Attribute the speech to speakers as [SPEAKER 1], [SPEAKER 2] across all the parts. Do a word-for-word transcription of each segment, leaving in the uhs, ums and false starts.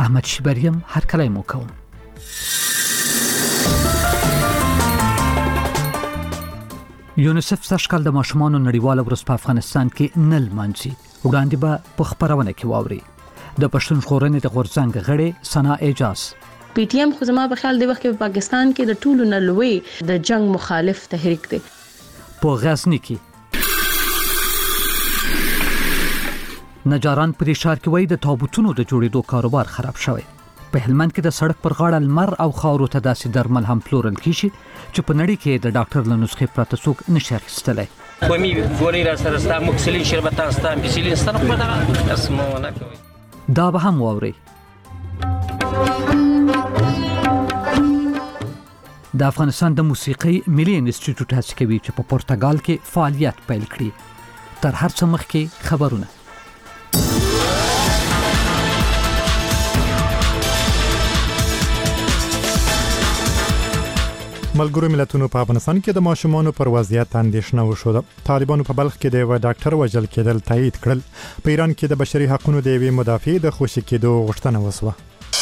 [SPEAKER 1] احمد شیبریم هر کله مو کوم. یونیسف سږکال د ماشومانو نړیواله ورځ په افغانستان کې نه لمانځي. وړاندې به په خبرونه کې واوري. د پښتون ژغورنې د غورځنګ غړي ثنا اعجاز
[SPEAKER 2] پی ټی ایم خو زما په خیال دی وخت په پاکستان کې د ټولو نه لوی د جنگ مخالف تحریک دی.
[SPEAKER 1] په غزنی کې نجاران پر اشار کې وای د تابوتونو د جوړېدو کاروبار خراب شوی. په هلمند کې د سړک پر غاړه لمر او خاورو ته داسې درمل هم پلورل کیږي چې په نړۍ کې د ډاکټر له نسخې پرته څوک نشي اخیستلی.
[SPEAKER 3] کومي ګوري را سره ستا مکسلین شربتان ستا امپیسیلین ستا خو دا اسمونه کوي.
[SPEAKER 1] دا به هم واوري. د افغانستان د موسیقۍ ملي انسټیټیوټ هڅه کوي چې په پرتګال کې فعالیت پیل کړي. تر هر څه مخکې خبرونه.
[SPEAKER 4] ملګرو ملتونو په افغانستان کې د ماشومانو پر وضعیت اندېښنه وشوه. طالبانو په بلخ کې د یو ډاکټر وژل کېدل تایید کړل. په ایران کې د بشري حقوقو د یوې مدافع د خوشي کېدو غوښتنه وشوه.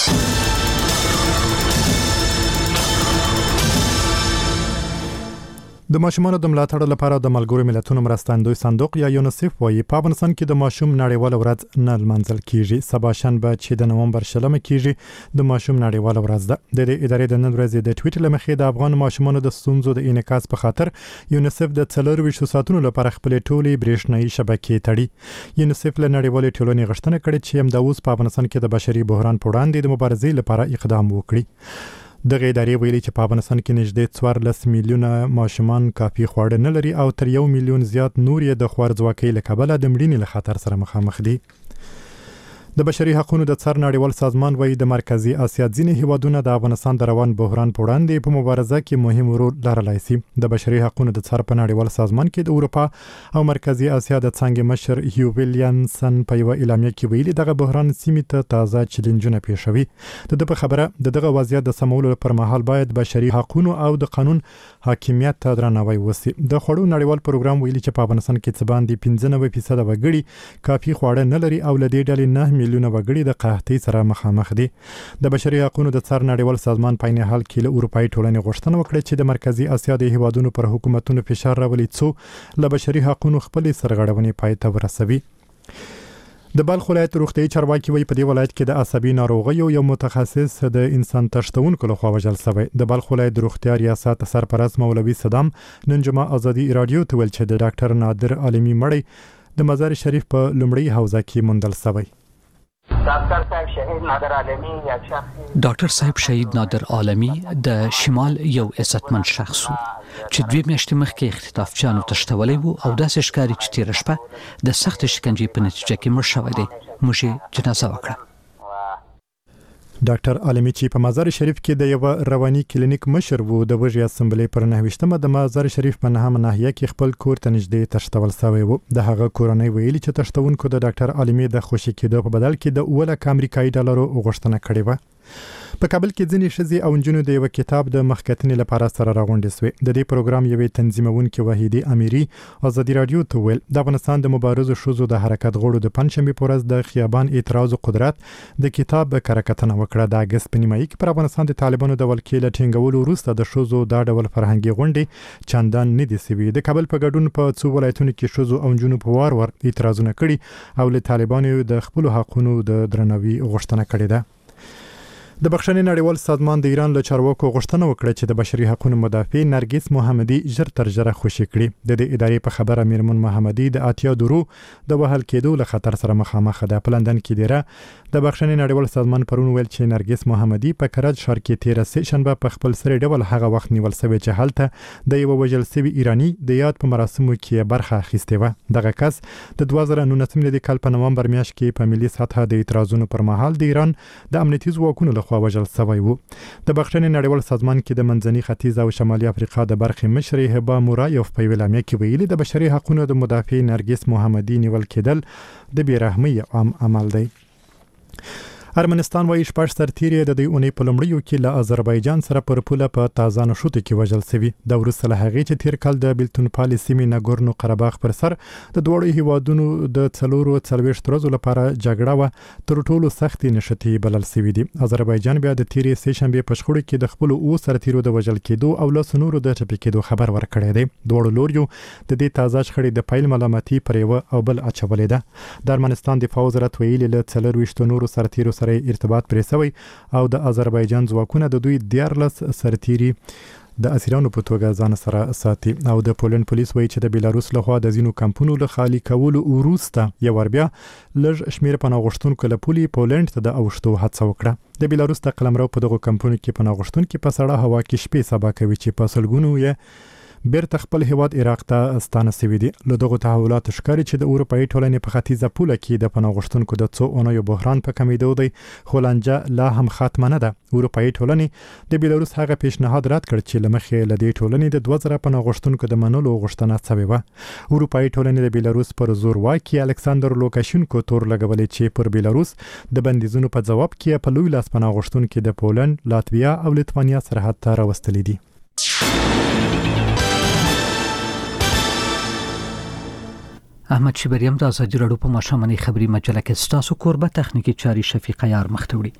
[SPEAKER 4] د ماشومانو د ملاتړ لپاره د ملګرو ملتونو مرستندوی صندوق یا یونیسف وايي په افغانستان کې د ماشوم نړیواله ورځ نه لمانځل کیږي. سبا شنبه چې د نومبر شلمه کیږي د ماشوم نړیواله ورځ ده. د دې ادارې د نن ورځې د ټویټر لمخې د افغان ماشومانو د ستونزو د انعکاس په خاطر یونیسف د څلور ویشت ساعتونو لپاره خپل ټولې برېښنايي شبکې تړي. یونیسف له نړیوالې ټولنې غوښتنه کړې چې هم د اوس په افغانستان کې د بشري بحران په وړاندې د مبارزې لپاره اقدام وکړي. دغه ادارې ویلي چې په افغانستان کې نږدې څوارلس میلیونه ماشومان کافي خواړه نه لري او تر یو میلیون زیات نور یې د خوارځواکۍ له کبله د مړینې له خطر سره مخامخ دي. د بشري حقوقو د څار نړیوال سازمان وایي د مرکزی اسیا ځینې هیوادونه د افغانستان د روان بحران په وړاندې په مبارزه کې مهم رول لرلای شي. د بشري حقوقو د څار په نړیوال سازمان کې د اروپا او مرکزی اسیا د څنګه مشر هیو ویلیامسن په یو اعلامیه کې ویلي دغه بحران سیمې ته تازه چیلنجونه پیښوي. د دغه خبره د دغه وضعیت د سمولو پر مهال باید بشري حقوقو او د قانون حاکمیت ته درناوی وشي. د خوړو نړیوال پروګرام ویلي چې په افغانستان کې څه باندې پنځه نوي فیصد وګړي کافي خواړه نه لري او لدې ډلې نه میلیونه وګړي د قحطۍ سره مخامخ دي. د بشري حقوقو د څار نړیوال سازمان په عین حال کې له اروپאי ټولنې غوښتنه وکړه چې د مرکزی اسیا د هیوادونو پر حکومتونو فشار راولي څو له بشري حقوقو خپل سرغړونې پای ته ورسوي. د بلخ ولایت روغتیايي چارواکي وایي په دې ولایت کې د عصبي ناروغیو یو متخصص د انسان تښتونکو لخوا وژل شوی. د بلخ ولایت د روغتیا ریاست سرپرست مولوي صدام نن جمعه ازادي رادیو ته ویل چې د ډاکټر نادر عالمي مړی د مزار شریف په لومړی حوزه کې موندل شوی.
[SPEAKER 5] ډاکټر صاحب شهید نادر عالمي یا شخص
[SPEAKER 1] ډاکټر صاحب شهید نادر عالمي د شمال یو عزتمن شخص و چې دوی میاشتې مخکې اختطافچیانو تښتولی و او داسې ښکاري چې تېره شپه د سخت شکنجې په نتیجه کې مړ شوی دی. موږ یې جنازه وکړه.
[SPEAKER 4] ډاکټر عالمي چې په مزار شریف کې د یو رواني کلینیک مشر وو د وژې اسمبلی پر نهویشتمه د مزار شریف په نهمه ناحیه کې خپل کور ته نږدې تښتول شوی و. د هغه کورنۍ ویلي چې تښتونکو د ډاکټر عالمي د خوشي کېدو په بدل کې د اوه لک امریکایي ډالرو غوښتنه کړې وه. په کابل کې ځینې ښځې او نجونې د یو کتاب د مخکتنې لپاره سره راغونډې شوې. د دې پروګرام یوې تنظیمونکې وحیدې امیري ازادي رادیو ته ویل د افغانستان د مبارزو ښځو د حرکت غړو د پنځشنبې په ورځ د خیابان اعتراض او قدرت د کتاب کره کتنه وکړه. د اګست په نیمایي کې پر افغانستان د طالبانو د ولکې له ټینګولو وروسته د ښځو دا ډول فرهنګي غونډې چندان نه دي شوي. د کابل په ګډون په څو ولایتونو کې ښځو او نجونو په وار وار اعتراضونه کړي او له طالبانو د خپلو حقونو د درناوي غوښتنه کړې ده. د بخښنې نړیوال سازمان د ایران له چارواکو غوښتنه وکړه چې د بشري حقوقو مدافع نرګس محمدي ژر تر ژره خوشي کړي. د دې ادارې په خبره میرمن محمدي د اتیا درو د وهل کېدو له خطر سره مخامخ ده. په لندن کې دیره د بخښنې نړیوال سازمان پرون ویل چې نرګس محمدي په کرج ښار کې تیره سه شنبه په خپل سری ډول هغه وخت نیول شوی چې هلته د یو وژل شوي ایرانی د یاد په مراسمو کې برخه اخیستې وه. دغه کس د دوه زره نولسم کال په نومبر میاشت کې په ملي سطحه د اعتراضونو پر مهال د ایران د امنیتي ځواکونو له خوا وژل شوی و. د بخښنې نړیوال سازمان کې د منځني ختیځ او شمالي افریقا د برخې مشر هبه مورایوف په اعلامیه کې ویلي د بشري حقوقو د مدافع نرګس محمدي نیول کېدل د بې رحمۍ عام عمل دی. ارمنستان وايي شپږ سرتیري د دې اونۍ په لومړیو کې له آذربایجان سره پر پوله په تازه نشوت کې وژل شوي. د وروسته له هغې چې تیر کال د بیلتون پالي سیمې ناګورنو قرهباغ پر سر د دوړو هیوادونو د څلورو څلوېښت ورځو لپاره جګړه و تر ټولو سختې نشټې بلل شوي دي. آذربایجان بیا د تیرې سې شنبې په شخړو کې د خپلو اوو سرتیرو د وژل کېدو او لسو نورو د ټپي کېدو خبر ورکړی دی. دواړو لوریو د دې تازه شخړې د پیل ملامتي پر یوه او بل اچولې ده. د ارمنستان دفاع وزارت ویلي له څلرویشتو نورو سرتیرو سره ارتباط پرې شوی او د آذربایجان ځواکونه د دوی دیارلس سرتیري د اسیرانو په توګه ځان سره ساتي. او د پولند پولیس وایي چې د بیلاروس لخوا د ځینو کمپونو له خالي کولو وروسته یو ور بیا لږ شمېر پناه غوښتونکو له پولي پولند ته د اوښتو هڅه وکړه. د بیلاروس د قلمرو په دغو کمپونو کې پناه غوښتونکي په سړه هوا کې شپې سبا کوي چې په سلګونو یې بیرته خپل هیواد عراق ته ستانه شوي دي. له دغو تحولاتو ښکاري چې د اروپایي ټولنې په ختیځه پوله کې د پناه غوښتونکو د څو اونیو بحران په کمیدو دی، خو لانجه لا هم ختمه نه ده. اروپایي ټولنې د بیلاروس هغه پیشنهاد رد کړ چې له مخې له دې ټولنې د دوه زره پناه غوښتونکو د منلو غوښتنه شوې وه. اروپایي ټولنې د بیلاروس پر زورواکي الکساندر لوکاشینکو تور لګولې چې پر بیلاروس د بندیزونو په ځواب کې په لوی لاس پناه غوښتونکي د پولند، لاتویا او لیتوانیا سرحد ته راوستلي دي.
[SPEAKER 1] احمد شبریم د ازادي راډیو په ماشوماني خبري مجله کې ستاسو کوربه تخنیکی چاري شفیقه یار مختوړي.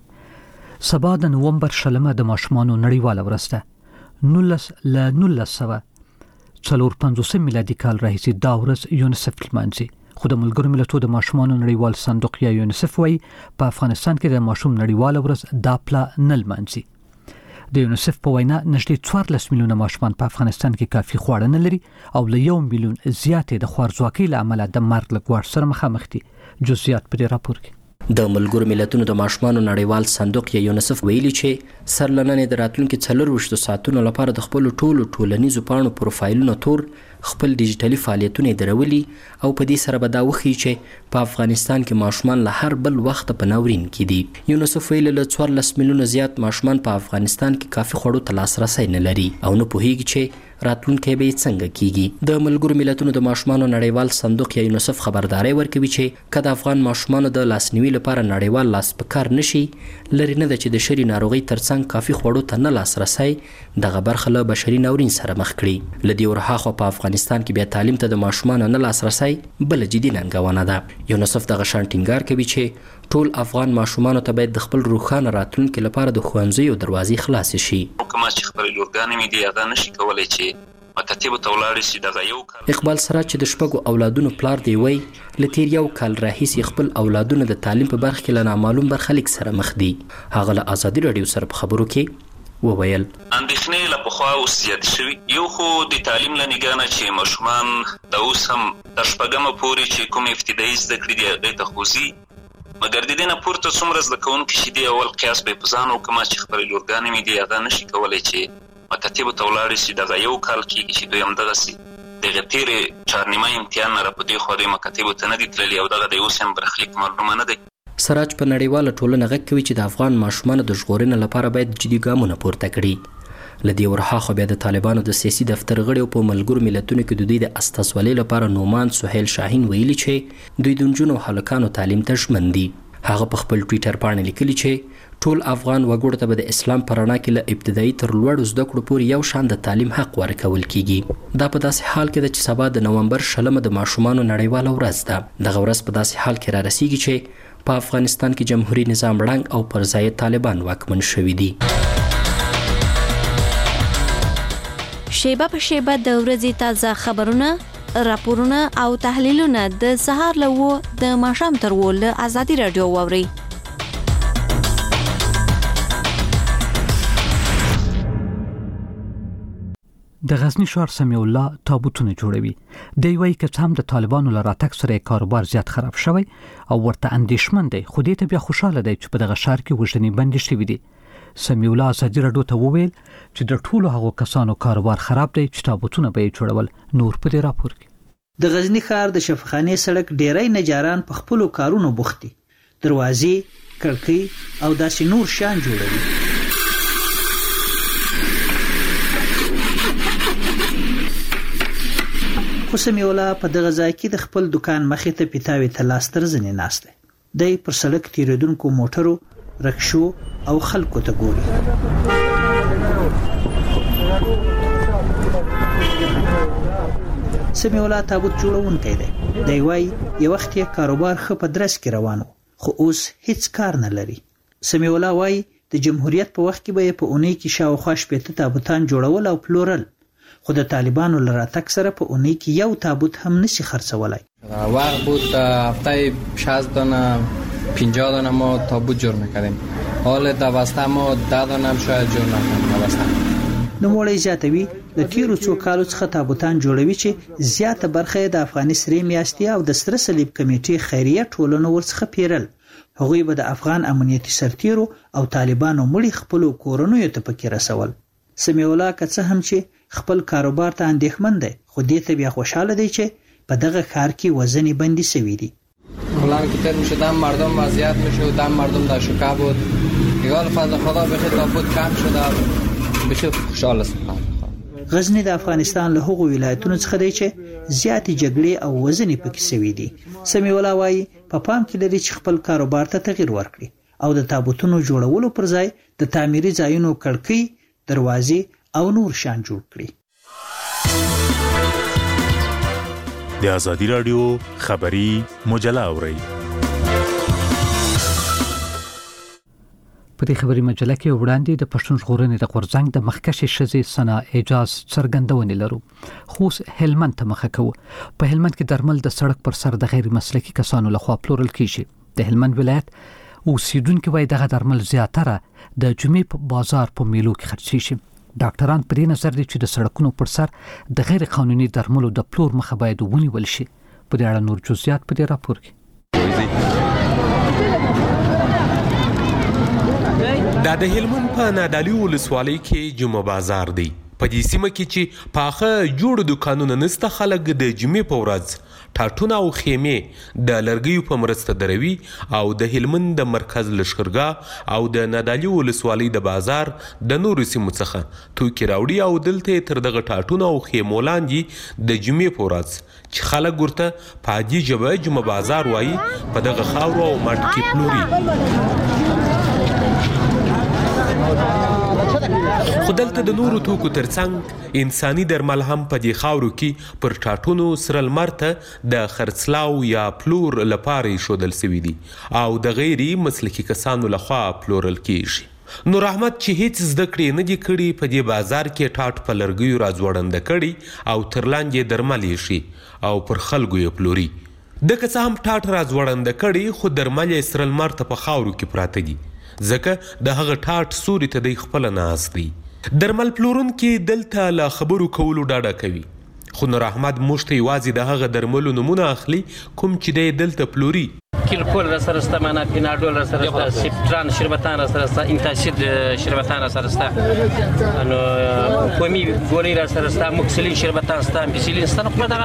[SPEAKER 1] سبا د نومبر شلمه د ماشومانو نړیواله ورځ ده. نولس ل نولس سوه څلور پنځوس میلادي کال راهیسې دا ورځ یونیسف لمانځي. خو د ملګرو ملتونو د ماشومانو نړیوال صندوق یا یونیسف وايي په افغانستان کې د ماشوم نړیواله ورځ دا پلا نه لمانځي. د یونیسف په وینا نږدې څوارلس میلیونه ماشومان په افغانستان کې کافي خواړه نه لري او له یو میلیون زیاتې د خوارځواکۍ له امله د مرګ له ګواښ سره مخامخ دي. جزئیات په دې راپور کې.
[SPEAKER 6] د ملګرو ملتونو د ماشومانو نړیوال صندوق یا یونیسف ویلي چې سرلننې د راتلونکي څلرویشتو ساعتونو لپاره د خپلو ټولو ټولنیزو پاڼو پروفایلونه تور خپل ډیجیټلي فعالیتونه درولي او په دې سره به دا وښیي چې په افغانستان کې ماشومان له هر بل وخت په ناورین کې دي. یونیسف ویلي له څوارلس میلیونه زیات ماشومان په افغانستان کې کافي خوړو ته لاسرسی نه لري او نه پوهیږي چې راتلونکی به څنګه کیږي. د ملګرو ملتونو د ماشومانو نړیوال صندوق یا یونیسف خبرداري ورکوي چې کله افغان ماشومانو د لاسنیوي لپاره نړیوال لاس په کار نشي، لري نه ده چې د شری ناروغي ترڅنګ کافي خوړو ته نه لاسرسی دغه برخه له بشري ناورین سره مخ کړي. لدی ورهاخوا په افغانستان کې بیا تعلیم ته د ماشومانو نه لاسرسی بل جدي ننګونه ده. یونیسف دغه شان ټینګار کوي چې ټول افغان ماشومانو ته باید د خپل روښانه راتلونکي لپاره د ښوونځیو دروازې خلاصې شي.
[SPEAKER 7] کومه چې خپل لورګانې مې دی هغه نشي کولای چې مکاتب ته ولاړ شي. دغه یو کال
[SPEAKER 6] اقبال سراج چې د شپږو اولادونو پلار دی وای له تیر یو کال راهیسې خپل اولادونه د تعلیم په برخه کې له نامعلوم برخلیک سره مخ دي. هغه له ازادي راډیو سره په خبرو کې وویل
[SPEAKER 7] اندېښنې له پخوا اوس زیاتې شوي. یو خو د تعلیم له نګانه چې ماشومان د اوس هم تر شپږمه پورې چې کوم ابتدایي زده کړې دي هغې ته خوځي، مګر د دې نه پورته څومره زده کوونکي چې دي اول قیاس به یې په ځان وکړم چې خپلې لورګانې مې دي هغه نشي کولی چې مکاتبو ته ولاړې شي. دغه یو کال کېږي چې دوی همدغسې دغه تېرې چهارنیمه امتحان نه را په دې خوا دوی مکاتبو ته نه دي تللي او دغه د اوس هم برخلیک معلومه نه دی.
[SPEAKER 6] سراج په نړیواله ټولنه غږ کوي چې د افغان ماشومانو د ژغورنې لپاره باید جدي ګامونه پورته کړي. له دې ورهاخوا بیا د طالبانو د سیاسي دفتر غړي او په ملګرو ملتونو کې د دوی د استازولۍ لپاره نومان سهیل شاهین ویلي چې دوی د نجونو او هلکانو تعلیم ته ژمن دي. هغه په خپل ټویټر باندې لیکلي چې ټول افغان وګړو ته به د اسلام په رڼا کې له ابتدایي تر لوړو زده کړو پورې یو شان د تعلیم حق ورکول کیږي. دا په داسې حال کې ده چې سبا د نومبر شلمه د ماشومانو نړیواله ورځ ده. دغه ورځ په داسې حال کې را رسیږي چې په افغانستان کې جمهوریت نظام ړنګ او پر ځای طالبان واکمن شوي دي.
[SPEAKER 8] شیبه په شیبه د ورځې تازه خبرونه، راپورونه او تحلیلونه د سهار له اوه د ماښام تر اوه له ازادي راډیو واورئ.
[SPEAKER 1] د غزنی ښار سمیع الله تابوتونه جوړوي. دی وايي که څه هم د طالبانو له راتګ سره کاروبار زیات خراب شوی او ورته اندېښمن دی، خو دې ته بیا خوشحاله دی چې په دغه ښار کې وژنې بندې شوي دي. سمیع الله ازادي راډیو ته وویل چې د ټولو هغو کسانو کاروبار خراب دی چې تابوتونه به یې جوړول. نور په دې راپور کې.
[SPEAKER 9] د غزنی ښار د شفاخانې سړک ډیری نجاران په خپلو کارونو بوخت دي. دروازې، کړکۍ او داسې نور شیان جوړوي. خو سمیع الله په دغه ځای کې د خپل دکان مخې ته پیتاوي ته لاس تر زنې ناست دی. دی پر سړک تیریدونکو موټرو رکشو او خلکو ته ګوري. سمیع الله تابوت جوړونکی دی. دی وایي یو وخت یې کاروبار ښه په درس کې روان و، خو اوس هیڅ کار نه لري. سمیع الله وایي د جمهوریت په وخت کې به یې په اونۍ کې شاوخوا شپېته تابوتان جوړول او پلورل، خو د طالبانو له راتګ سره په اونۍ کې یو تابوت هم نشي خرڅولی.
[SPEAKER 10] وقت بود هفته شصت دانه پنجاه دانه ما تابوت جور میکردیم، حال دوسته ما ده دانه هم شاید جور نکنیم دوسته.
[SPEAKER 9] نوموړی زیاتوي د تیرو څو کالو څخه تابوتان جوړوي چې زیاته برخه د افغاني سرې میاشتې او د سره صلیب کمیټې خیریه ټولنو ورڅخه پیرل. هغوی به د افغان امنیتي سرتیرو او طالبانو مړي خپلو کورنیو ته پکې رسول. سمیع الله که څه هم چې خپل کاروبار ته اندېښمن دی، خو دې ته بیا خوشحاله دی چې په دغه کار کې وزنې بندي شوي دي.
[SPEAKER 10] حالا که تر میشه دم مردم وضعیت میشه و دم مردم در شکه بود دیگه فضل خدا بخیر تابوت کم شده بشه خوشحال است.
[SPEAKER 9] غزنی د افغانستان له هغو ولایتونو څخه دی چې زیاتې جګړې او وزنې پکې شوي دي. سمیع الله وایي په پام کې لري چې خپل کاروبار ته تغیر ورکړي او د تابوتونو جوړولو پر ځای د تعمیري ځایونو کړکۍ، دروازې او نور شان جوړ کړي.
[SPEAKER 11] د ازادي راډیو خبري مجله اورئ.
[SPEAKER 1] په دې خبري مجله کې وړاندې د پښتون ژغورنې د غورځنګ د مخکښې ښځې ثنا اعجاز څرګندونې لرو. خو هلمند ته مخه کوو. په هلمند کې درمل د سړک پر سر د غیر مسلکي کسانو لخوا پلورل کیږي. د هلمند ولایت اوسیدونکو وایي دغه درمل زیاتره د جمعې په بازار په میلو کې خرڅیږي. ډاکټران په دې نظر دي چې د سړکونو پر سر د غیر قانوني درملو د پلور مخه باید ونیول شي. په دې اړه نور جزئیات په دې راپور کې.
[SPEAKER 12] دا د هلمند په نادعلي ولسوالۍ کې جمعه بازار دی. په دې سیمه کې چې پاخه جوړ دکانونه نسته، خلک د جمعې په ورځ ټاټونه او خیمې د لرګیو په مرسته دروي او د هلمند د مرکز لښکرګاه او د نادعلي ولسوالۍ د بازار د نورو سیمو څخه توکي راوړي او دلته تر دغه ټاټونه او خیمو لاندې د جمعې په ورځ چې خلک ورته په عادي ژبه جمعه بازار وایي په دغه خاورو او مټ کې پلوري. خو دلته د نورو توکو ترڅنګ انساني درمل هم په دې خاورو کې پر ټاټونو سره لمر ته د خرڅلاو یا پلور لپاره ایښودل شوي دي او د غیر مسلکي کسانو لخوا پلورل کیږي. نور احمد چې هیڅ زده کړې نه دي کړي په دې بازار کې ټاټ په لرګیو راځوړنده کړي او تر لاندې درمل ایښي او پر خلکو یې پلوري. د که څه هم ټاټ راځوړنده کړي خو درمل یې سره لمر ته په خاورو کې پراته دي، ځکه د هغه ټاټ سوري ته دی خپله ناست دی. درمل پلورونکي دلته له خبرو کولو ډاډه کوي، خو نور احمد موږ ته یوازې د هغه درملو نومونه اخلي کوم چې دی دلته پلوري.
[SPEAKER 3] کلکول را سره سته، معنا پیناډول را سره سته، سیپټران شربتان را سره سته، انتاسید شربتان را سره سته، نو کومي ګولۍ را سره سته، موکسلین شربتان سته، امپیسیلین سته. نو په دغه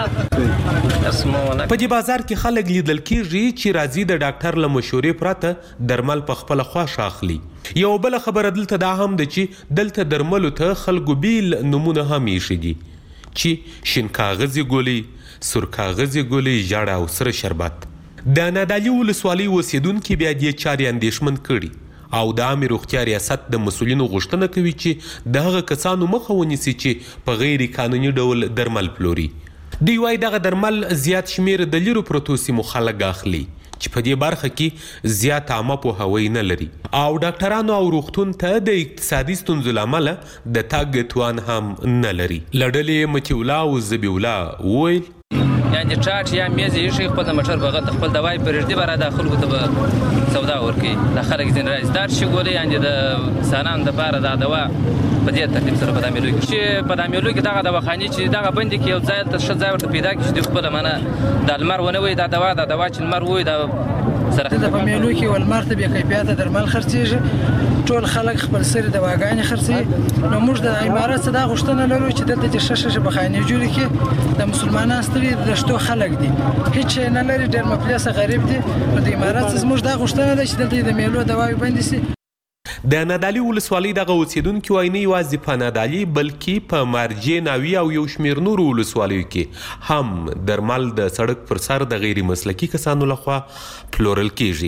[SPEAKER 3] اسمونه
[SPEAKER 12] په دې بازار کې خلک لیدل کېږي چې راځي د ډاکټر له مشورې پرته درمل په خپله خوښه اخلي. یو بله خبره دلته دا هم ده چې دلته درملو ته خلکو بیل نومونه هم ایښي دي چې شین کاغذي ګولۍ، سور کاغذي ګولۍ، ژړ او سره شربت. د نادعلي ولسوالۍ اوسیدونکي بیا دې چارې اندېښمن کړي او د عامې روغتیا ریاست د مسؤلینو غوښتنه کوي چې د هغه کسانو مخه ونیسي چې په غیر قانوني ډول درمل پلوري. دوی وایي دغه درمل زیات شمیر د لیرو پرتو سیمو خلک اخلي چې په دې برخه کې زیات عامه پوهاوی نه لري او ډاکټرانو او روغتون ته د اقتصادي ستونزو له امله د تګ توان هم نه لري. له ډلې متي الله او ذبیح الله وویل
[SPEAKER 13] یعنې ټاټ یا میز یې ایښی، خپل د موټر بغل ته خپل دوای پرېږدي، به را دا خلکو ته به سودا ورکوي. دا خلک ځینې رایزدار شي ګولې، یعنې د انسانانو دپاره دا دوا په دې ترتیب سره په دا میلو کې چې په دا میلو کې دغه دواخانې چې دغه بندې کې یو ځای ته ښه ځای ورته پیدا کړي چې دوی خپله منه دا لمر ونه وایي، دا دوا دا دوا چې لمر وایي دا سره
[SPEAKER 14] د په میلو کې ولمر ته بې کیفیته درمل خرڅېږي. ټول خلک خپل سرې دواګانې خرڅوي. نو موږ د عمارت څخه دا غوښتنه لرو چې دلته چې ښه ښه بخانې جوړې کړي. د مسلمانان ستړي د شتو خلک دي، هیڅ شی نه لري، ډېر مفلسه غریب دي. نو د عمارت څخه زموږ دا غوښتنه ده چې دلته د میلو دواوې بندې شي.
[SPEAKER 12] د نادعلي ولسوالۍ دغه اوسیدونکي وایي نه یوازې په نادعلي بلکې په مارجې، ناوي او یو شمېر نورو ولسوالیو کې هم درمل د سړک پر سر د غیر مسلکي کسانو لخوا پلورل کیږي.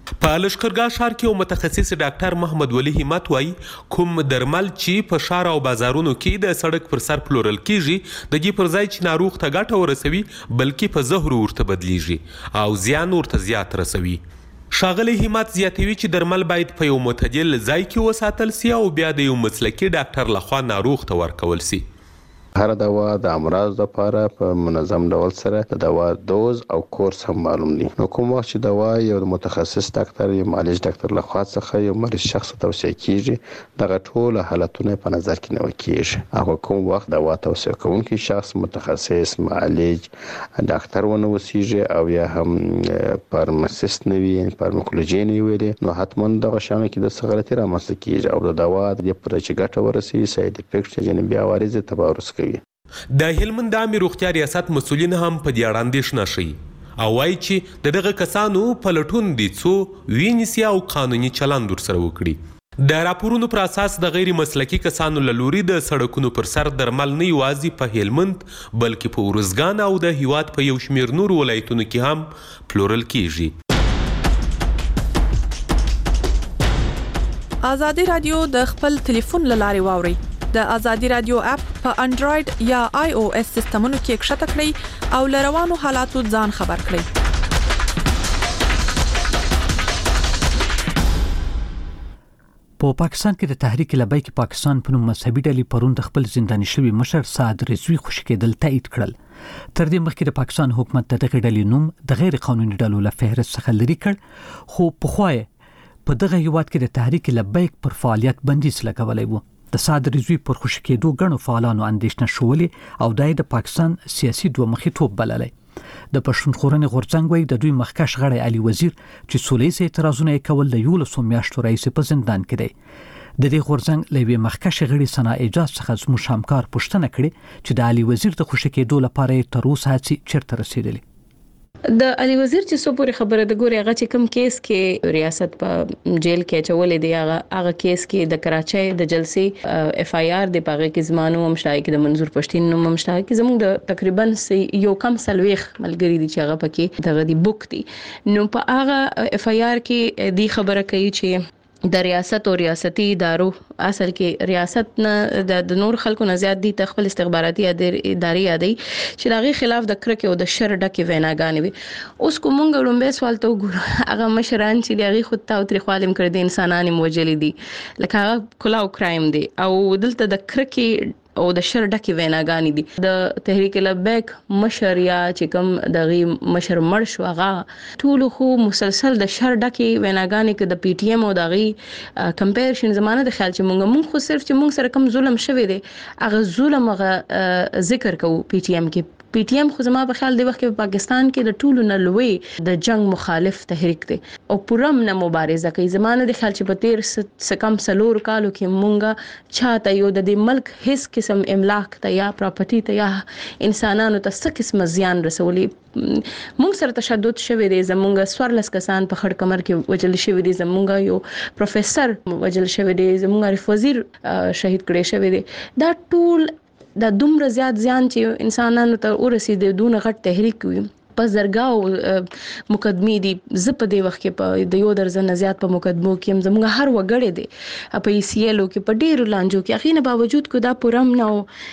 [SPEAKER 12] په لشکرګاه ښار کې یو متخصص ډاکټر محمد ولی همت وایي کوم درمل چې په ښار او بازارونو کې د سړک پر سر پلورل کیږي د دې پر ځای چې ناروغ ته ګټه ورسوي بلکې په زهرو ورته بدلیږي او زیان ورته زیات رسوي. ښاغلی همت زیاتوي چې درمل باید په یو معتدل ځای کې وساتل سي او بیا د یو مسلکي ډاکټر لخوا ناروغ ته ورکول سي.
[SPEAKER 15] هر دوا د امراض لپاره په منظم ډول سره د دوا دوز او کورس هم معلوم دي. نو کوم وخت چې دوا یو متخصص ډاکټر یا معالج ډاکټر لخوا څخه یو مریض شخص توصیه کیږي دغه ټول حالتونه په نظر کې نیول کیږي. هغه کوم وخت دوا توصیه کوونکی شخص متخصص معالج ډاکټر ونه وسیږي او یا هم فارماسیست نه وي فارماکولوژي نه وي نو حتما دغه شان کې د سغلتي رامنځته کیږي او د دوا د پر چې ګټه ورسي ساید افیکټ جنبي عوارض تبارز کوي.
[SPEAKER 12] د هلمند عامه روغتیا ریاست مسؤلین هم په دې اړه اندېښنه ښيي او وایي چې د دغه کسانو په لټون دي څو وینیسي او قانوني چلند ورسره وکړي. د راپورونو پر اساس د غیر مسلکي کسانو له لوري د سړکونو پر سر درمل نه یوازې په هلمند بلکې په ورزګان او د هیواد په یو شمېر نورو ولایتونو کې هم پلورل کیږي.
[SPEAKER 16] ازادي رادیو د خپل ټلیفون له لارې واوري. د ازادي رادیو اپ په انډراید یا آی او اس سیستمونو کې کښته کړئ او له روانو حالاتو ځان خبر کړئ.
[SPEAKER 1] په پاکستان کې د تحریک لبیک پاکستان په نوم مذهبي ډلې پرون د خپل زنداني شوی مشر سعد رضوی خوشی کېدل تایید کړل. تر دې مخکې د پاکستان حکومت د دغه ډلې نوم د غیر قانوني ډلو له فهرست څخه لرې کړ خو په خوای په دغه هیواد کې د تحریک لبیک پر فعالیت بندیز لګولای وو. د سعد رضوی پر خوشی کېدو غنو فعالانو اندېښنه شولې او دای د پاکستان سیاسي دوه مخې توپ بللای. د پښتونخوا غورځنګ وای د دوی مخکښ غړی علي وزیر چې سولېز اعتراضونه کول د یولسو میاشتو رئیس په زندان کې دی. د دې غورځنګ لوي مخکښ غړي سنا اجازه څخه زموږ همکار پوښتنه کړې چې د علي وزیر د خوشی کېدو لپاره تر اوسه هڅې چیرته رسیدلې.
[SPEAKER 2] د علي وزیر چې څو پورې خبره د ګوري هغه چې کوم کیس کې ریاست په جیل کې چولې دی هغه هغه کیس کې د کراچۍ د جلسې اف آی آر د پاغه کې زمانو مشتای کې د منظور پښتين نوم مشتای کې زموږ د تقریبا یو کم سلويخ ملګری دي چې هغه پکې دغه دی بوک دي نو په هغه اف آی آر کې دی خبره کوي چې د ریاست او ریاستي ادارو اصل کې ریاست نه د نور خلکو نه زیات دي تخپل استخباراتي ادارې یادي چې دغه خلاف د کرکه او د شر ډکه ویناګانې وي. اوس کومه لومبه سوال ته وګورو هغه مشران چې دغه خود ته او تر خالم کړی د انسانانو موجلي دي لکه کلاو کرایم دي او دلته د کرکه او د شر ډکه ویناګانې دي. د تحریک لبیک مشر یا چې کوم دغه مشر مړ شو هغه ټول خو مسلسل د شر ډکه ویناګانې کې د پی ټی ایم او دغه کمپیریشن زمانه د خیال چې مونږ مونږ خو صرف چې مونږ سره کوم ظلم شوی دی هغه ظلم هغه ذکر کوو پی ټی ایم کې. پی ټی ایم خو زما په خیال دی وخت په پاکستان کې د ټولو نه لوی د جنگ مخالف تحریک دی او پرم نه مبارزه کوي. زمانه د خیال چې په تیر سکم سلور کالو کې مونږه چاته یو د دې ملک هیڅ قسم املاک ته یا پراپرټي ته یا انسانانو ته څه قسم زیان رسولي. مونږ سره تشدد شوی دی زمونږ سوارلس کسان په خړ کمر کې وجل شوی دي زمونږ یو پروفیسور وجل شوی دی زمونږ عارف وزیر شهید کړي شوی دی. دا ټول د دومره زیات ځان چې انسانانو ته ورسېد دونه غټ تحریک وي په زرګاو مقدمې دي. زه په دې وخت کې په د یو درزن زیات په مقدمو کې زموږ هر وګړي دي په ای سی ایل او کې په ډیرو لانجو کې اخینه باوجود کو دا پرم نه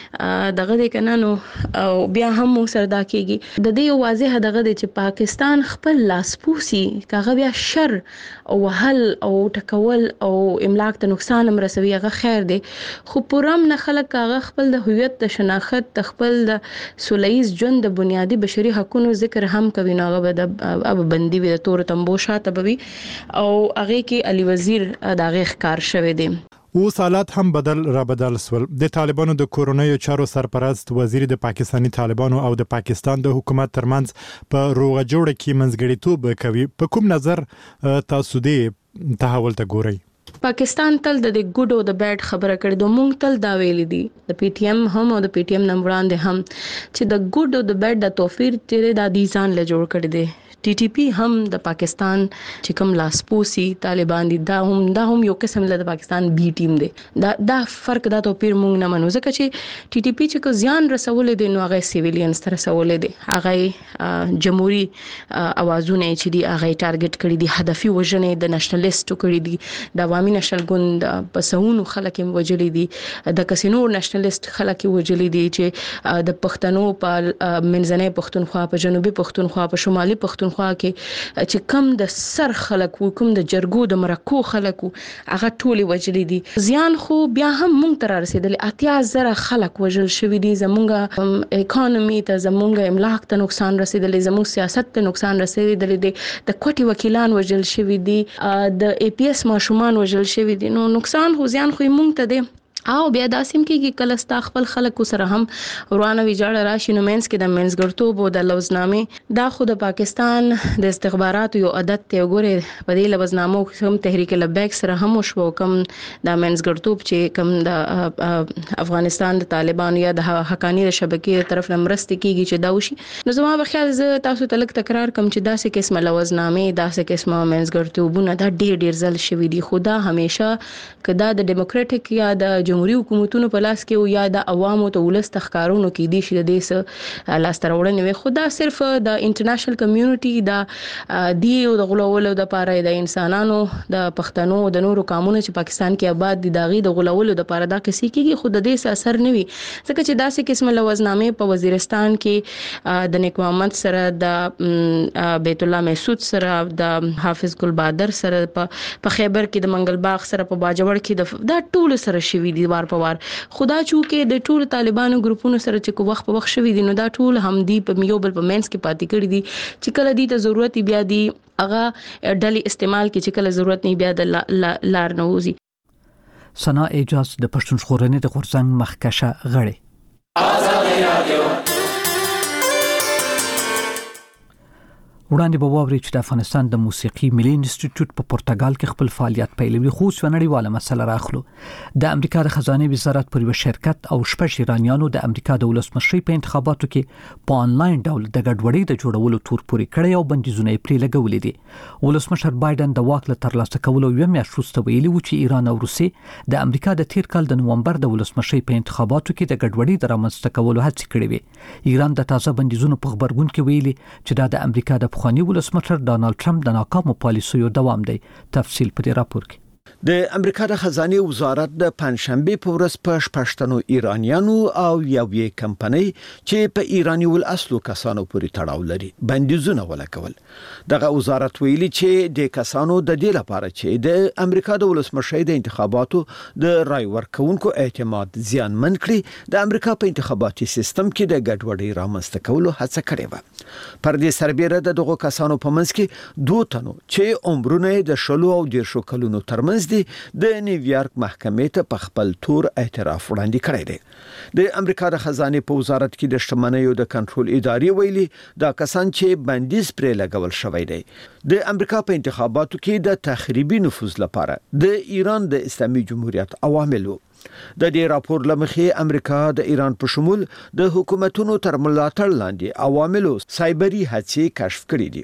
[SPEAKER 2] دغه د کنانو او بیا هم مو سره دا کېږي. د دې واضح دغه د چې پاکستان خپل لاسپوسی کاغه بیا شر او هل او ټکول او املاک ته نقصان هم رسوي هغه خیر دی خو پرم نه خلک کاغه خپل د هویت د شناخت خپل د سولېز ژوند د بنیادی بشري حقوقو ذکر هم کوي نو هغه د اب بندي وي د تور تمبو شاته بوي او هغه کې علي وزیر دغه ښکار شوی دی.
[SPEAKER 4] اوس حالات هم بدل را بدل سول. د طالبانو د کورونایي چارو سرپرست وزیر د پاکستانی طالبانو او د پاکستان د حکومت ترمنځ په روغه جوړه کې منځګړیتوب کوي. په کوم نظر تاسو دې تحول ته ګورئ؟
[SPEAKER 2] پاکستان تل د ګډ او د بیډ خبره کړې دوه مونږ تل دا ویل دي د پی ټی ایم هم او د پی ټی ایم نمبران دي هم چې د ګډ او د بیډ د توفیر چې د دي ځان له جوړ کړی دي ټي ټي پی هم د پاکستان چې کوم لاسپوسی طالبان دي دا هم دا هم یو قسم له پاکستان بي ټیم دی دا دا فرق دا توپیر مونږ نه منو ځکه چې ټي ټي پی چې کو ځان رسول دي نو هغه سیویلینز تر رسول دي هغه جمهوریت اوازونه چې دي هغه ټارګټ کړی دي هدفي وژنې د نېشنلیسټو کړی دي د عوامي نشل ګوند پسونو خلک وجلي دي د کسینو نېشنلیسټ خلک وجلي دي چې د پښتنو په منځنۍ پښتونخوا په جنوبي پښتونخوا په شمالي پښتونخوا کې چې کم د سر خلک و کوم د جرګو د مرکو خلک هغه ټولي وجلي دي زیان خو بیا هم مونږ تر رسیدلې اتیا زره خلک وجل شوی دي زمونږه اکانومي ته زمونږه املاک ته نقصان رسیدلې زموږ سیاست ته نقصان رسیدلې دي د کوټي وکیلان وجل شوی دي د ای پی ایس ماشومان وجل شوی دي نو نقصان خو زیان خو مونږ ته دي او بیا داسیم کې کله ستا خپل خلکو سره هم ورانه ویجاړه راشي نو مینس کې د منځګړتوب او د لوزنامې دا خو د پاکستان د استخباراتو یو عادت ته وګوره په دې لوزنامو کوم تحریک لبیک سره هم شو کوم د منځګړتوب چې کوم د افغانستان د طالبانو یا د حقانی شبکې طرف لمرست کیږي چې دا وشي نو زما په خیال ز تاسو تلک تکرار کوم چې داسې قسمه لوزنامې داسې قسمه منځګړتوبونه دا ډېر ډېر ځل شوي دي خدا همیشه کدا د ډیموکراټک یا د جمهوریت حکومتونو په لاس کې یا د عوامو ته ولس تخکارونو کې دي چې د دې لاس ترورنې وي خدا صرف د انټرنیشنل کمیونټي د دی او د غلولو د پاره د انسانانو د پښتنو د نورو قومونو چې پاکستان کې آباد دي داغي د غلولو د پاره دا کسي کېږي خود د دې اثر نه وي ځکه چې داسې قسم لوزنامې په وزیرستان کې د نیک محمد سره د بیت الله محسود سره د حافظ ګل بادر سره په خیبر کې د منګل باغ سره په باجوړ کې د ټول سره شوي دي وار په وار خدا چونکې د ټول طالبانو ګروپونو سره چې کو وخت په وخت شوي دي نو دا ټول هم دی په یو بل په مینس کې پاتې کړی دي چې کله دي ته ضرورت بیا دی هغه ډلې استعمال کې چې کله ضرورت نه بیا د لار نه وځي
[SPEAKER 1] سنا اجاز د پښتون ژغورنې د غورځنګ مخکشه غړي آزادي رادیو وړاندې به واوري چې د افغانستان د موسیقي ملي انسټیټیوټ په پرتګال کې خپل فعالیت پیلوي خو سنړیواله مسله راخلو د امریکا د خزانه وزارت پر یو شرکت او شپږ ایرانیانو د امریکا د ولسمشرۍ په انتخاباتو کې په انلاین ډول د ګډوډۍ د جوړولو تور پوري کړی او بندیزونه پرې لګولې دي ولسمشر بایدن د واک له ترلاسه کولو یو میاشت وروسته ویلي و چې ایران او روسیې د امریکا د تیر کال د نومبر د ولسمشرۍ په انتخاباتو کې د ګډوډۍ د رامنځته کولو هڅې کړې وي ایران د تازه بندیزونو په خبرګون کې ویلي چې دا د امریکا د پخوانی ولسمشر ډانلډ ټرمپ د ناکامو پالیسیو دوام دی تفصیل په دې راپور کې
[SPEAKER 17] د امریکا د خزانه وزارت د پنځشنبه په ورځ په شپږتنو ایرانیانو او یوې کمپنۍ چې په ایرانی ول اصلو کسانو پورې تړاو لري بندیزونه ولګول دغه وزارت ویلي چې د کسانو د دې لپاره چې د امریکا د ولسمشرۍ د انتخاباتو د رای ورکونکو اعتماد زیانمن کړي د امریکا په انتخاباتي سیستم کې د ګډوډۍ رامنځته کولو هڅه کړې و پر دې سربېره د دغو کسانو په منځ کې دوه تنو چې عمرونه د شلو او دیرشو کلونو ترمنځ دي د نیویارک محکمې ته په خپل تور اعتراف وړاندې کړی دی د امریکا د خزانه په وزارت کې د شتمنیو د کنټرول ادارې ویلي دا کسان چې بندیز پرې لګول شوی دی د امریکا په انتخاباتو کې د تخریبي نفوذ لپاره د ایران د اسلامي جمهوریت عوامل د دې راپور لمخې امریکا د ایران په شمول د حکومتونو تر ملاتړ لاندې عواملو سایبری هڅې کشف کړې دي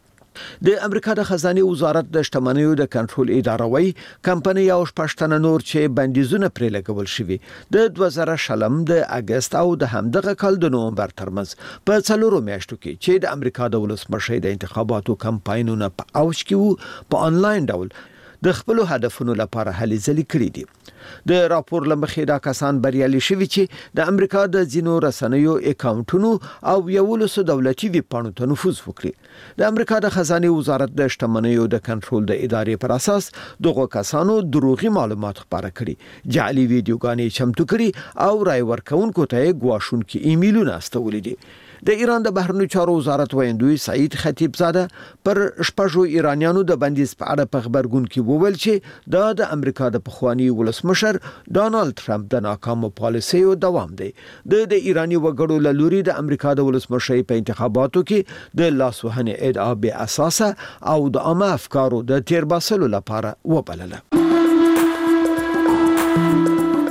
[SPEAKER 17] د امریکا د خزانه وزارت د شتمنیو د کنټرول اداره وی کمپنۍ او شپږتنه نور چې بندیزونه پرې لګول شوی د دوه زره شلم د اگست او د همدغه کال د نومبر ترمنځ په څلورو میاشتو کې چې د امریکا د ولسمشرۍ د انتخاباتو کمپاینونه په اوج کې وو په انلاین ډول د خپل هدفونو لپاره هلې ځلې کړې دي د راپور لمخې دا کسان بریالي شوي چې د امریکا د ځینو رسنیو اکاونټونو او یولسو دولتي ویبپاڼو ته نفوذ وکړي د امریکا د خزانه وزارت د شتمنیو د کنټرول د ادارې پر اساس دغه کسانو دروغي معلومات خپاره کړي جعلي ویډیوګانې چمتو کړي او رای ورکونکو ته غواړونکي ایمیلونه استولې دي د ایران د بهرنیو چارو وزارت ویندوی سعید خطیب زاده پر شپږو ایرانیانو د بندیز په اړه په خبرګون کې وویل چې دا د امریکا د پخوانی ولسمشر ډانلډ ټرمپ د ناکامو پالیسیو دوام دی د د ایرانی وګړو له لوري د امریکا د ولسمشرۍ په انتخاباتو کې د لاسوهنې ادعا به اساسه او د عامه افکارو د تیرباسلو لپاره وبلله.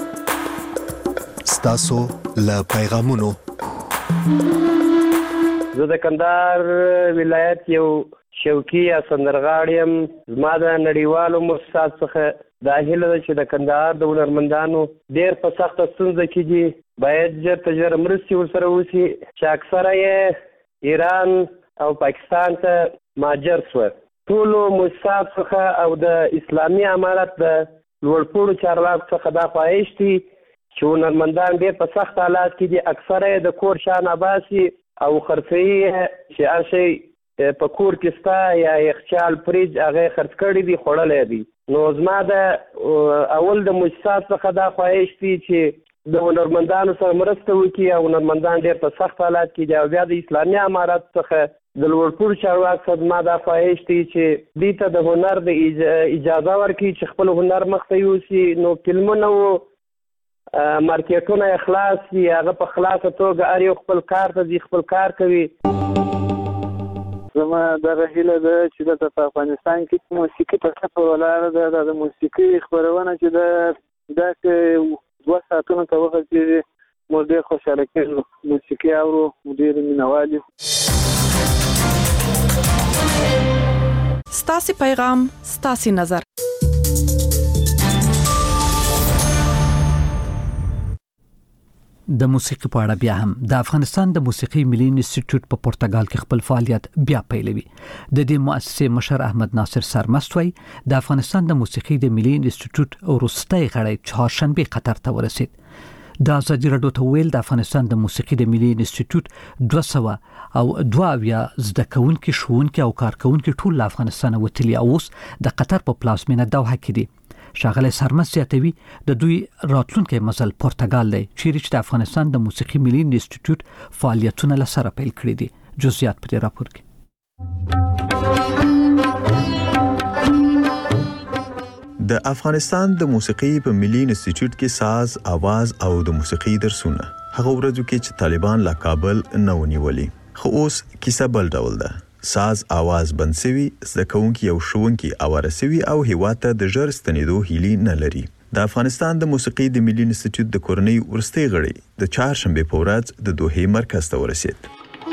[SPEAKER 18] ستاسو له پیغامونو زه د کندهار ولایت یو شوقي یا سندرغاړی یم. زما د نړیوالو مؤسسات څخه دا هیله ده چې د کندهار د هنرمندانو ډېر په سخته ستونزه کې دي، باید ژر تر ژره مرستې ورسره وشي چې اکثره یې ایران او پاکستان ته مهاجر شوه. ټولو مؤسسات څخه او د اسلامي امارت د لوړپوړو چارواکو څخه دا خواهش دی چې هنرمندان ډېر په سخت حالات کې دي، اکثره یې د کور شان اباسي او خرڅوي چې هر شی په کور کې ستا یا یخچال فریج هغه خرڅ کړي دي، خوړلی دی. نو زما د اول د مؤسسات څخه دا خواهش دی چې د هنرمندانو سره مرسته وکړي او هنرمندان ډېر په سخت حالات کې دي، او بیا د اسلامي امارت څخه د لوړپوړو چارواکو څخه زما دا خواهش دی چې دوی ته د هنر د اجازه ورکړي چې خپل هنر مخته یوسي. نو فلمونه و مارکیټونه یې خلاص دي، هغه په خلاصه توګه هر یو خپل کار ته ځي، خپل کار کوي.
[SPEAKER 19] زما دغه هیله ده چې دلته په افغانستان کې موسیقي په کچه ولاړه ده، د موسیقي خپرونه چې ده داسې دوه ساعتونو ته وغځېږي، موږ ډېر خوشحاله کېږو، موسیقي اورو، ډېر مینهوال یو.
[SPEAKER 16] ستاسې پیغام ستاسې نظر.
[SPEAKER 1] د موسیقي په اړه بیا هم د افغانستان د موسیقي ملي انسټیټیوټ په پرتګال کې خپل فعالیت بیا پیلوي. د دې مؤسسې مشر احمد ناصر سرمست وایي د افغانستان د موسیقي د ملي انسټیټیوټ وروستۍ غړی چهارشنبه قطر ته ورسید. د ازادي راډیو ته ویل د افغانستان د موسیقي د ملي انسټیټیوټ دوه سوه او دوه اویا زده کوونکي، ښوونکي او کارکونکي ټول له افغانستان وتلي او اوس د قطر په پلازمینه دوحه کې دي. ښاغلی سرمست زیاتوي د دوی راتلونکی مزل پرتګال دی چیرې چې د افغانستان د موسیقي ملي انسټیټیوټ فعالیتونه له سره پیل کړي دي. جزئیات په دې راپور کې.
[SPEAKER 20] د افغانستان د موسیقي په ملي انسټیټیوټ کې ساز، आवाज او د موسیقي درسونه هغه ورځو کې چې طالبان لا کابل نه ونیولي، خو اوس کیسه بل ډول ده. ساز आवाज بنسوي، زده کوونکي او ښوونکي اوارسوي او هیواد ته د ژر ستنېدو هیلې نه لري. د افغانستان د موسیقي د ملي انسټیټیوټ د کورنۍ ورستۍ غړي د چهارشنبه په ورځ د دوحې مرکز ته ورسید.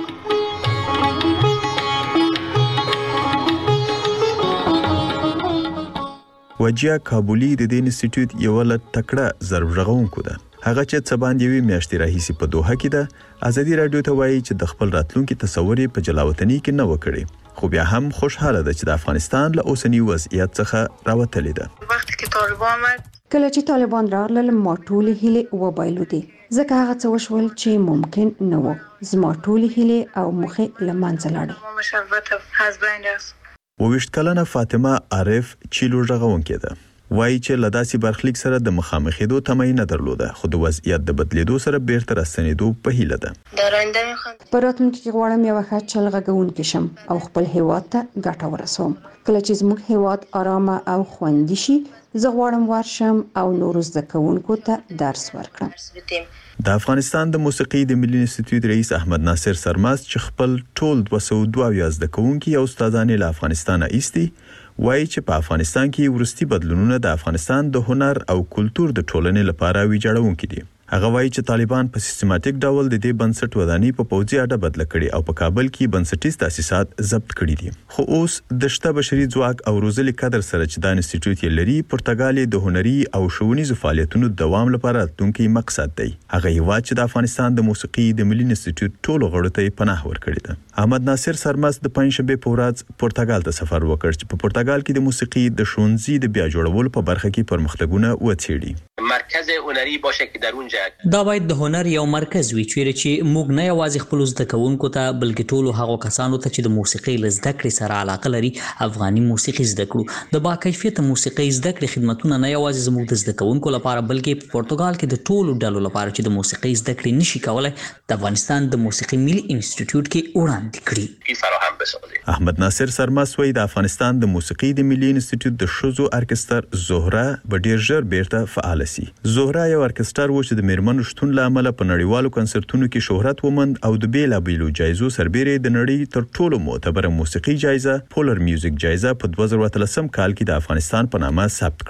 [SPEAKER 20] وجیا کابلی د دې انسټیټیوټ یو له تکړه ضربرغونکو ده. هغه چې څه باندې وی میاشتې راهیسي په دوحه کې ده. ازادي راډیو ته وایي چې د خپل راتلونکي تصور په جلاوطنۍ کې نه وکړي، خو بیا هم خوشحاله ده چې د افغانستان له اوسنی وضعیت څخه راوتلې ده.
[SPEAKER 21] وخت کې طالبان کله چې طالبان راغلل ما ټولې هیلې وبایلودې، ځکه هغه څه وشول چې ممکن نه و. زما ټولې هیلې او موخې له منځه لاړې.
[SPEAKER 20] مشرفت از بین رفت. وویشت کلنه فاطمه عارف چیلو ژغونکې ده. وایي چې لداسي برخلیک سره د مخامخېدو تمه نه درلوده، خو د وضعیت د بدلیدو سره بیرته راستنېدو په هیله ده.
[SPEAKER 21] په راتلونکي کې غواړم یو ښه چلغږونکی شم او خپل هیواد ته ګټه ورسوم. کله چې زموږ هیواد آرامه او خوندي شي، زه غواړم ورشم او نورو زده کوونکو ته درس ورکړم.
[SPEAKER 20] د افغانستان د موسیقي د ملي انسټیټیوټ رئیس احمد ناصر سرمست چې خپل ټول دوه سوه دوه اویا زده کوونکي او استادان له افغانستان ایستي، وایي چې په افغانستان کې ورستي بدلونونه د افغانستان د هنر او کلتور د ټولنې لپاره ویجاړونکي دي. هغه وایي چې طالبان په سیستماتیک ډول د دې بنسټ ودانۍ په پوځي اډه بدله کړي او په کابل کې بنسټیز تاسیسات ضبط کړي دي. خو اوس د شته بشري ځواک او روزلي کادر سره چې د انسټیټیوټ یې لري، پرتګال د هنري او ښوونیزو فعالیتونو دوام لپاره راتلونکی مقصد دی. هغه هیواد چې د افغانستان د موسیقي د ملي انسټیټیوټ ټولو غړو ته پناه ورکړې ده. احمد ناصر سرمست د پنځشنبه په ورځ پرتګال ته سفر وکړ چې په پرتګال کې د موسیقي د ښوونځي د بیا جوړولو په برخه کې پرمختګونه وڅېړي.
[SPEAKER 22] مرکز هنري باشه که در اونجا
[SPEAKER 23] دا باید د هنر یو مرکز وي چیرې چې موږ نه یوازې خپل زده کوونکو ته بلکې ټولو هغو کسانو ته چې د موسیقۍ له زده کړې سره علاقه لري افغاني موسیقي زده کړو. د با کیفیته موسیقۍ زده کړې خدمتونه نه یوازې زموږ د زده کوونکو لپاره بلکې په پرتګال کې د ټولو ډلو لپاره چې د موسیقۍ زده کړې نشي کولای د افغانستان د موسیقي ملي انسټیټیوټ کې وړاندې کړي.
[SPEAKER 22] فراهم بسازي.
[SPEAKER 20] احمد ناصر سرمست وایي د افغانستان د موسیقۍ د ملي انسټیټیوټ د ښځو ارکستر زهره به ډیر ژر بیرته فعال شي. زهره یو ارکستر و چې د میرمنو شتون له امله په نړیوالو کنسرتونو کې شهرت وموند او د بیلابیلو جایزو سربېره د نړۍ تر ټولو معتبره موسیقي جایزه پولر میوزیک جایزه په دوه زره اتلسم کال کې د افغانستان په نامه ثبت کړه.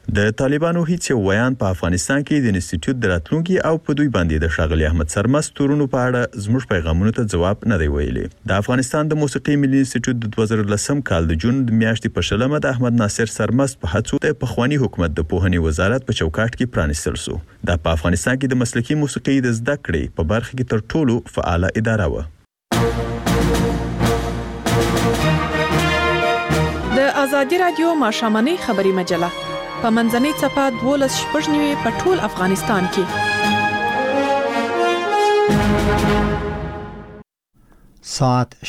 [SPEAKER 20] د طالبانو هیڅ ویان په افغانستان کې د انسټیټیوټ د راتلونکي او په دوی باندې د ښاغلي احمد سرمست تورونو په اړه زموږ پیغامونو ته جواب نه دی ویلي. د افغانستان د موسیقي ملي انسټیټیوټ د دوه زره لسم کال د جون د میاشتې په شلمه د احمد ناصر سرمست په هڅو د پخوانی حکومت د پوهنې وزارت په چوکاټ کې پرانیستل شو. دا په افغانستان کې د مسلکي موسیقي د زده کړې په برخه کې تر ټولو فعاله اداره و.
[SPEAKER 16] د ازادي رادیو ماښامنۍ خبري مجله په منځنۍ صفحه دولس شپږ نیوي په ټول افغانستان کې.
[SPEAKER 5] ساعت